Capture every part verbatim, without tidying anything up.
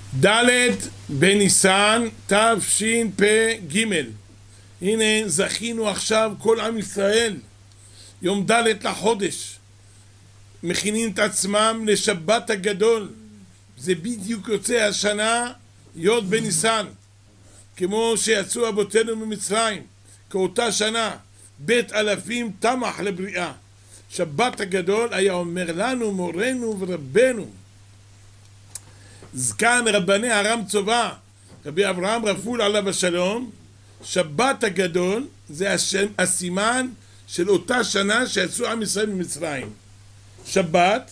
ד' בניסן תשפ"ג. הנה זכינו עכשיו כל עם ישראל, יום ד' לחודש, מכינים את עצמם לשבת הגדול. זה בדיוק יוצא השנה י' בניסן, כמו שיצאו אבותינו ממצרים, כאותה שנה, בית אלפים תמח לבריאה. שבת הגדול היה אומר לנו מורנו ורבנו זקן רבני הרם צובא רבי אברהם רפול עליו השלום, שבת הגדול זה השם, הסימן של אותה שנה שיצאו עם ישראל ממצרים. שבת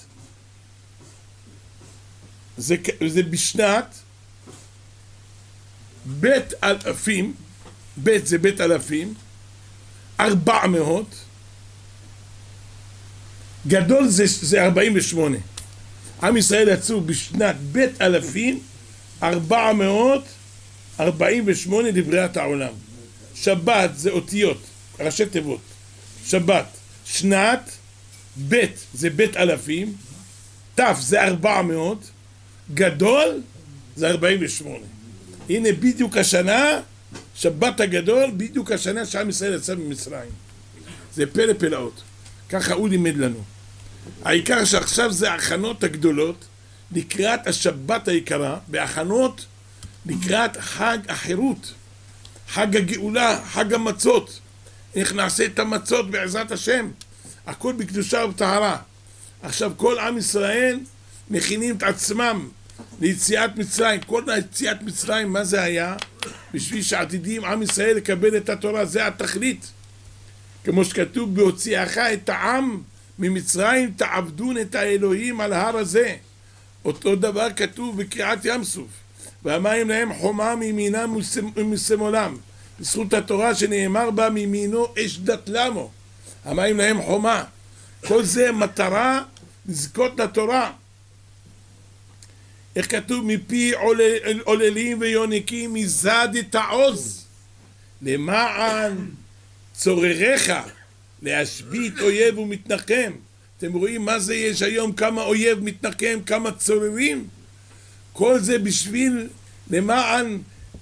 זה, זה בשנת בית אלפים, בית זה בית אלפים, ארבע מאות, גדול זה, זה ארבעים ושמונה. עם ישראל יצאו בשנת בית אלפים ארבע מאות ארבעים ושמונה לבריאת העולם. שבת זה אותיות, ראשי תיבות. שבת, שנת, בית זה בית אלפים, תף זה ארבע מאות, גדול זה ארבעים ושמונה. הנה בדיוק השנה, שבת הגדול, בדיוק השנה שעם ישראל יצא ממצרים. זה פלא פלאות, ככה הוא לימד לנו. העיקר שעכשיו זה ההכנות הגדולות לקראת השבת היקרה, בהכנות לקראת חג החירות, חג הגאולה, חג המצות. איך נעשה את המצות בעזרת השם, הכל בקדושה ובטהרה. עכשיו כל עם ישראל מכינים את עצמם ליציאת מצרים. כל יציאת מצרים, מה זה היה? בשביל שעתידים עם ישראל לקבל את התורה, זה התכלית. כמו שכתוב, בהוציאך את העם ממצרים תעבדון את האלוהים על ההר הזה. אותו דבר כתוב בקריעת ים סוף, והמים להם חומה מימינם ומשמאלם. בזכות התורה שנאמר בה מימינו אש דת למו, המים להם חומה. כל זה מטרה לזכות לתורה. איך כתוב? מפי עולל, עוללים ויונקים מזד את העוז למען צורריך להשבית אויב ומתנחם. אתם רואים מה זה? יש היום כמה אויב מתנחם, כמה צוררים. כל זה בשביל למען,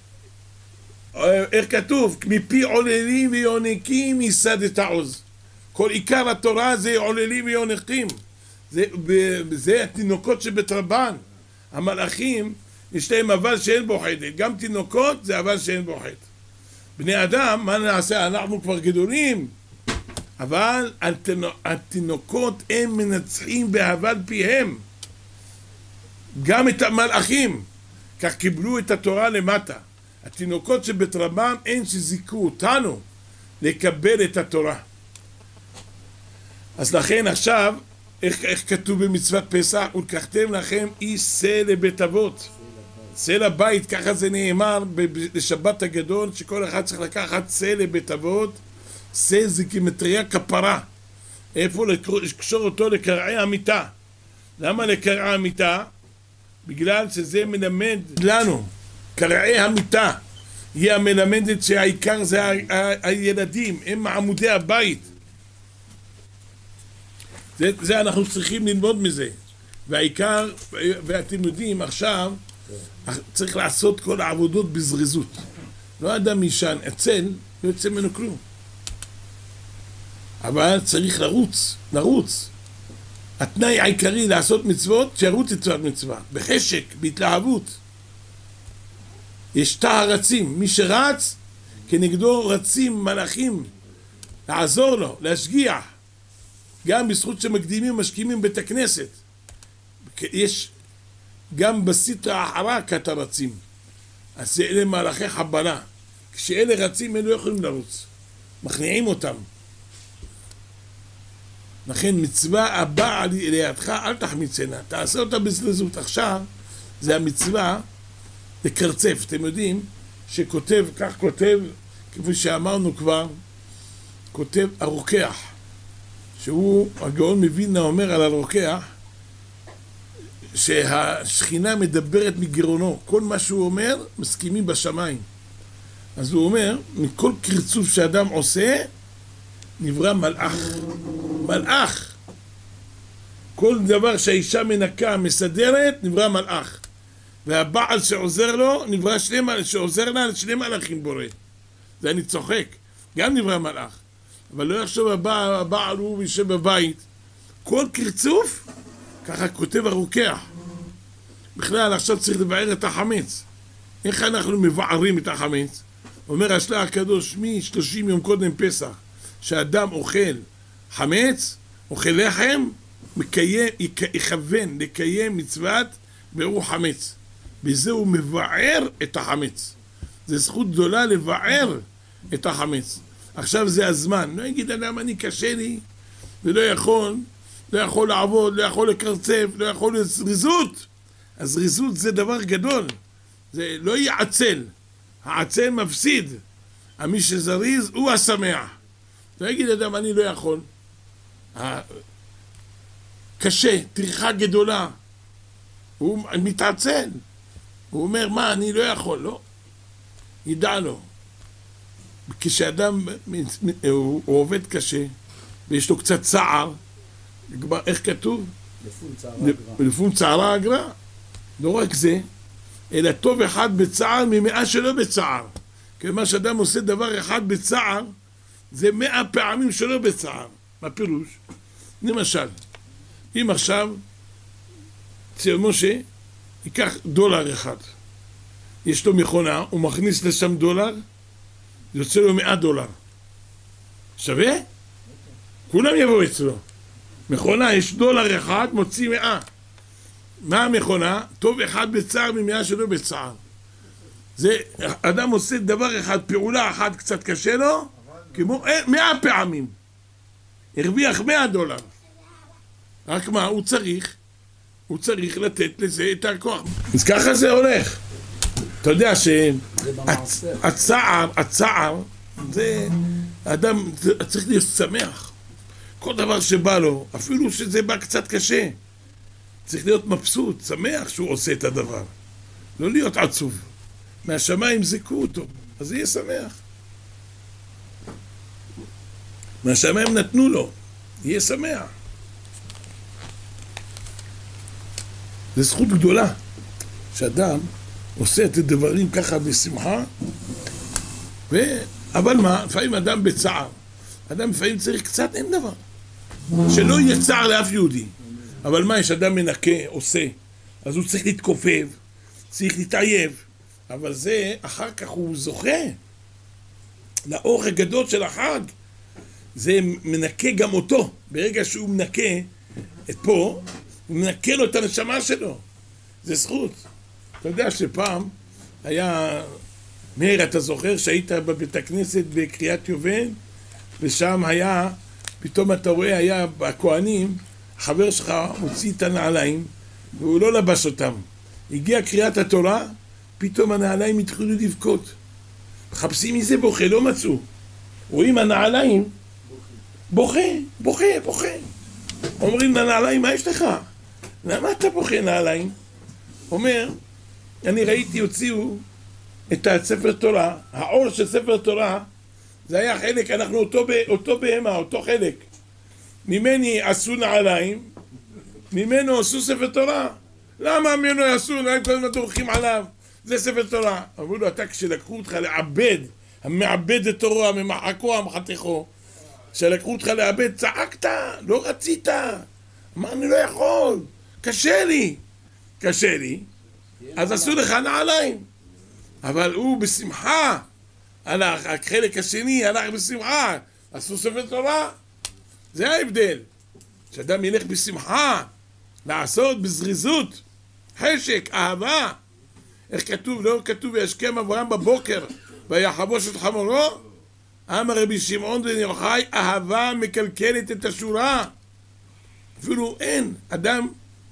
איך כתוב? מפי עוללים ויונקים מסד את העוז. כל עיקר התורה זה עוללים ויונקים. זה, זה התינוקות שבתרבן. המלאכים יש להם אבל שאין בו חטא. גם תינוקות זה אבל שאין בו חטא. בני אדם, מה נעשה? אנחנו כבר גדולים, אבל התינוקות הם מנצחים בהבל פיהם גם את המלאכים. כך קיבלו את התורה למטה. התינוקות שבתרבם אין שזיקו אותנו לקבל את התורה. אז לכן עכשיו, איך, איך כתוב במצוות פסח? ולקחתם לכם איש שא לבית אבות, שא לבית, ככה זה נאמר לשבת הגדול, שכל אחד צריך לקחת שא לבית אבות. שא זה כמטריה כפרה, איפה לקשור אותו? לקרעי המיטה. למה לקרעי המיטה? בגלל שזה מלמד לנו, קרעי המיטה היא המלמדת שהעיקר זה הילדים, הם עמודי הבית. זה, זה אנחנו צריכים ללמוד מזה. והעיקר, ואתם יודעים, עכשיו צריך לעשות כל העבודות בזריזות. לא אדם ישן אצל, לא יוצא ממנו כלום. אבל צריך לרוץ, לרוץ. התנאי העיקרי לעשות מצוות, שירוץ מצוות מצווה, בחשק, בהתלהבות. יש תא רצים, מי שרץ, כנגדו רצים מלאכים, לעזור לו, להשגיח. גם בזכות שמקדימים משכימים בית הכנסת. יש גם בסטרא אחרא כת הרצים. אז אלה מלאכי חבלה. כשאלה רצים, הם לא יכולים לרוץ. מכניעים אותם. לכן מצווה הבאה לידך, אל תחמיצנה. תעשה אותה בזריזות. עכשיו, זה המצווה לקרצף. אתם יודעים שכותב, כך כותב, כפי שאמרנו כבר, כותב הרוקח. שהוא, הגאון מווילנה אומר על הרוקח, שהשכינה מדברת מגרונו. כל מה שהוא אומר, מסכימים בשמיים. אז הוא אומר, מכל קרצוף שאדם עושה, נברא מלאך. מלאך. כל דבר שהאישה מנקה, מסדרת, נברא מלאך. והבעל שעוזר לו, נברא שני מלאכים, שעוזר לה, שני מלאכים בורא. זה אני צוחק, גם נברא מלאך. אבל לא יחשוב הבעל, הבעל הוא יושב בבית. כל קרצוף, ככה כותב הרוקח. בכלל, עכשיו צריך לבער את החמץ. איך אנחנו מבערים את החמץ? אומר השלח הקדוש, מ-שלושים יום קודם פסח, שאדם אוכל חמץ, אוכל לחם, מקיים, יכוון לקיים מצוות ביעור חמץ. בזה הוא מבער את החמץ. זה זכות גדולה לבער את החמץ. עכשיו זה הזמן. לא יגיד אדם, אני קשה לי, ולא יכול, לא יכול לעבוד, לא יכול לקרצף, לא יכול לזריזות. הזריזות זה דבר גדול. זה לא יעצל. העצל מפסיד. מי שזריז הוא השמח. לא יגיד אדם, אני לא יכול. קשה, טרחה גדולה. הוא מתעצל. הוא אומר, מה, אני לא יכול, לא. ידע לו. כשאדם הוא, הוא עובד קשה, ויש לו קצת צער, איך כתוב? לפון צערה אגרה. לא רק זה, אלא טוב אחד בצער ממאה שלא בצער. כלומר שאדם עושה דבר אחד בצער, זה מאה פעמים שלא בצער. מה פירוש? למשל, אם עכשיו ציון משה ייקח דולר אחד, יש לו מכונה, הוא מכניס לשם דולר, יוצא לו מאה דולר. שווה? כולם יבואו אצלו. מכונה, יש דולר אחד, מוציא מאה. מה המכונה? טוב אחד בצער ממאה שלא בצער. זה, אדם עושה דבר אחד, פעולה אחת קצת קשה לו, כמו מאה פעמים. הרוויח מאה דולר. רק מה, הוא צריך, הוא צריך לתת לזה את הכוח. אז ככה זה הולך. אתה יודע שהצער, הצער, זה, אדם צריך להיות שמח. כל דבר שבא לו, אפילו שזה בא קצת קשה, צריך להיות מבסוט, שמח שהוא עושה את הדבר. לא להיות עצוב. מהשמיים זיכו אותו, אז יהיה שמח. מהשמיים נתנו לו, יהיה שמח. זה זכות גדולה, שאדם עושה את הדברים ככה בשמחה, ו... אבל מה, לפעמים אדם בצער. אדם לפעמים צריך קצת, אין דבר. שלא יהיה צער לאף יהודי. אבל מה, יש אדם מנקה, עושה, אז הוא צריך להתכופף, צריך להתעייב, אבל זה, אחר כך הוא זוכה לאור הגדול של החג. זה מנקה גם אותו. ברגע שהוא מנקה את פה, הוא מנקה לו את הנשמה שלו. זה זכות. אתה יודע שפעם היה, מאיר, אתה זוכר שהיית בבית הכנסת בקריאת יובל, ושם היה, פתאום אתה רואה, היה בכהנים, החבר שלך מוציא את הנעליים, והוא לא לבש אותם. הגיע קריאת התורה, פתאום הנעליים התחילו לבכות. מחפשים מזה בוכה, לא מצאו. רואים הנעליים, בוכה, בוכה, בוכה. אומרים לנעליים, מה יש לך? למה אתה בוכה נעליים? אומר, אני ראיתי, הוציאו את הספר תורה, האור של ספר תורה, זה היה חלק, אנחנו אותו, אותו בהמה, אותו חלק. ממני עשו נעליים, ממנו עשו ספר תורה. למה ממנו עשו נעליים? כל הזמן דורכים עליו. זה ספר תורה. אמרו לו, אתה כשלקחו אותך לעבד, המעבד את תורו, הממחקו, המחתכו, כשלקחו אותך לעבד, צעקת, לא רצית. אמר, אני לא יכול, קשה לי. קשה לי, אז עשו לך נעליים. אבל הוא בשמחה הלך, החלק השני הלך בשמחה, עשו ספר תורה. זה ההבדל, שאדם ילך בשמחה, לעשות בזריזות, חשק, אהבה. איך כתוב? לא כתוב, וישכם אברהם בבוקר ויחבוש את חמורו? אמר רבי שמעון בן יוחאי, אהבה מקלקלת את השורה. אפילו אין אדם,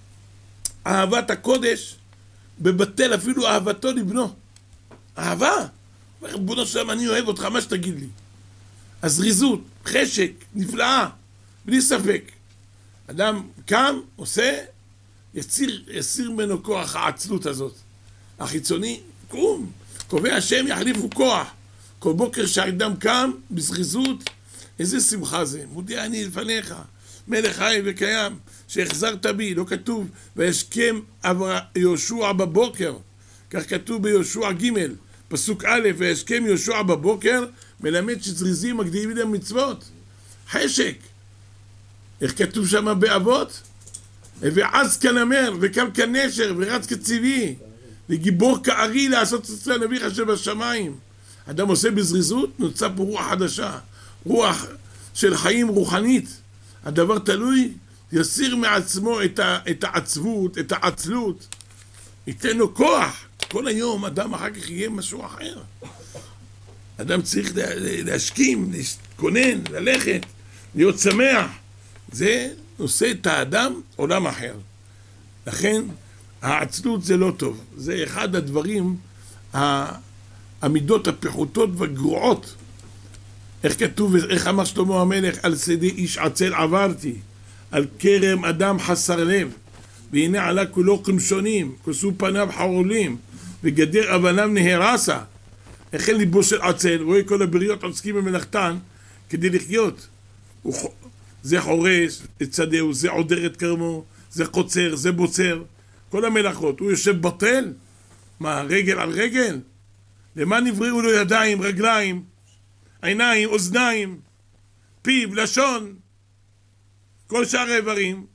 אהבת הקודש בבטל אפילו אהבתו לבנו. אהבה, בונו שלם, אני אוהב אותך, מה שתגיד לי. הזריזות, חשק, נפלאה, בלי ספק. אדם קם, עושה, יציר, יסיר ממנו כוח העצלות הזאת. החיצוני, קום, קובע השם יחליפו כוח. כל בוקר שהאדם קם, בזריזות, איזה שמחה זה. מודיע אני לפניך, מלך חי וקיים, שהחזרת בי. לא כתוב וישכם יהושע בבוקר, כך כתוב ביהושע ג' פסוק א', וישכם יהושע בבוקר, מלמד שזריזים מקדימים להם מצוות. חשק, איך כתוב שם באבות? ועז כנמר וקם כנשר ורץ כצבי וגיבור כארי לעשות אצל הנביא אשר בשמיים. אדם עושה בזריזות, נוצא פה רוח חדשה, רוח של חיים רוחנית. הדבר תלוי, יסיר מעצמו את, ה, את העצבות, את העצלות, ייתן לו כוח. כל היום אדם אחר כך יהיה משהו אחר. אדם צריך להשכים, להתכונן, ללכת, להיות שמח. זה עושה את האדם עולם אחר. לכן העצלות זה לא טוב. זה אחד הדברים, המידות הפחותות והגרועות. איך כתוב, איך אמר שלמה המלך, על שדה איש עצל עברתי, על כרם אדם חסר לב, והנה עלה כולו קמשונים, כוסו פניו חרולים, וגדר אבניו נהרסה. החל ליבו של עצל, רואה כל הבריות עוסקים במלאכתן כדי לחיות. זה חורש את שדהו, זה עודר את כרמו, זה קוצר, זה בוצר, כל המלאכות. הוא יושב בטל? מה, רגל על רגל? למה נבראו לו ידיים, רגליים, עיניים, אוזניים, פיו, לשון, כל שאר האיברים?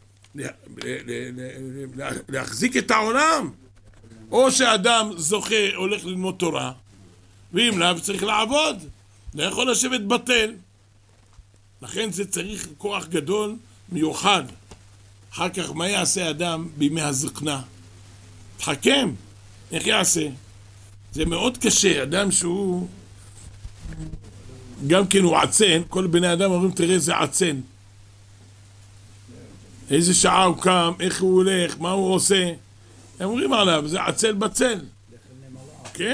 להחזיק את העולם. או שאדם זוכה, הולך ללמוד תורה, ואם לאו צריך לעבוד, לא יכול לשבת בטל. לכן זה צריך כוח גדול מיוחד. אחר כך מה יעשה אדם בימי הזקנה? תחכם, איך יעשה? זה מאוד קשה. אדם שהוא גם כן הוא עצן, כל בני אדם אומרים תראה זה עצן, איזה שעה הוא קם, איך הוא הולך, מה הוא עושה, הם אומרים עליו זה עצל בצל. כן?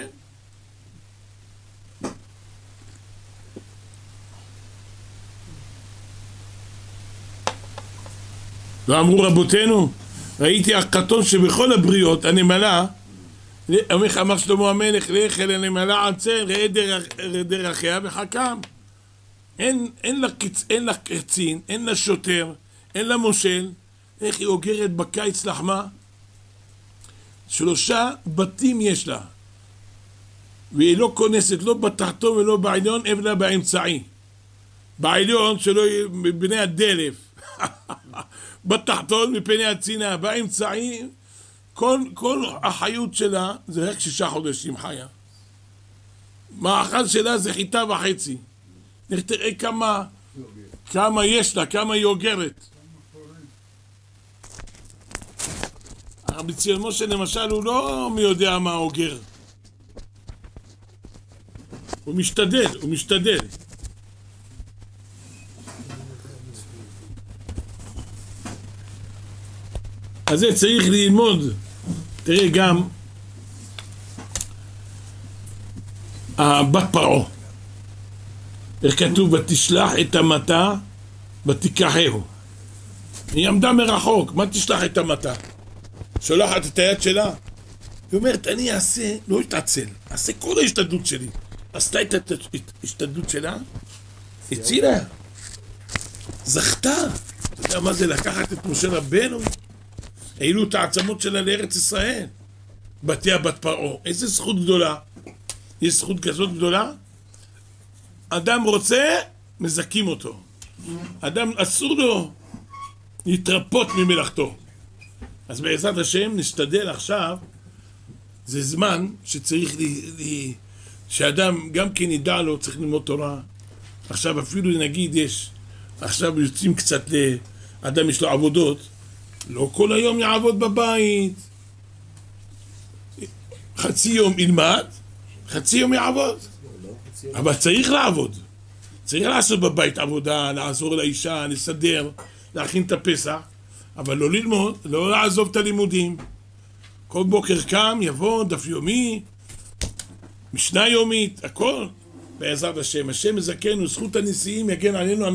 ואמרו רבותינו, ראיתי הקטון שבכל הבריות הנמלה, אמר שלמה המלך, לך אל הנמלה עצל, ראה דרכיה וחכם. אין, אין לה קצ... אין לה קצין, אין לה שוטר, אין לה מושל. איך היא אוגרת בקיץ לחמה? שלושה בתים יש לה, והיא לא כונסת לא בתחתון ולא בעליון, אלא באמצעי. בעליון שלא יהיה מבני הדלף, בתחתון מפני הצינה, באמצעי כל, כל החיות שלה זה רק שישה חודשים חיה. מאכל שלה זה חיטה וחצי. תראה כמה, כמה יש לה, כמה היא אוגרת. הרבי ציון משה למשל הוא לא מי יודע מה אוגר. הוא משתדל, הוא משתדל. אז זה צריך ללמוד. תראה גם הבת פרעה, איך כתוב ותשלח את המטה ותיקחהו. היא עמדה מרחוק, מה תשלח את המטה? שולחת את היד שלה, היא אומרת אני אעשה, לא אתעצל, אעשה כל ההשתדלות שלי. עשתה את ההשתדלות שלה, הצילה, זכתה. אתה יודע מה זה לקחת את משה רבנו? העלו את העצמות שלה לארץ ישראל. בתיה בת פרעה, איזה זכות גדולה. יש זכות כזאת גדולה? אדם רוצה, מזכים אותו. אדם אסור לו להתרפות ממלאכתו. אז בעזרת השם נשתדל עכשיו, זה זמן שצריך לי, לי, שאדם גם כן ידע לו, צריך ללמוד תורה. עכשיו אפילו נגיד יש, עכשיו יוצאים קצת לאדם יש לו עבודות, לא כל היום יעבוד בבית, חצי יום ילמד, חצי יום יעבוד, אבל צריך לעבוד, צריך לעשות בבית עבודה, לעזור לאישה, לסדר, להכין את הפסח, אבל לא ללמוד, לא לעזוב את הלימודים. כל בוקר קם, יבוא דף יומי, משנה יומית, הכל בעזרת השם. השם מזכנו, זכות הנשיאים יגן עלינו.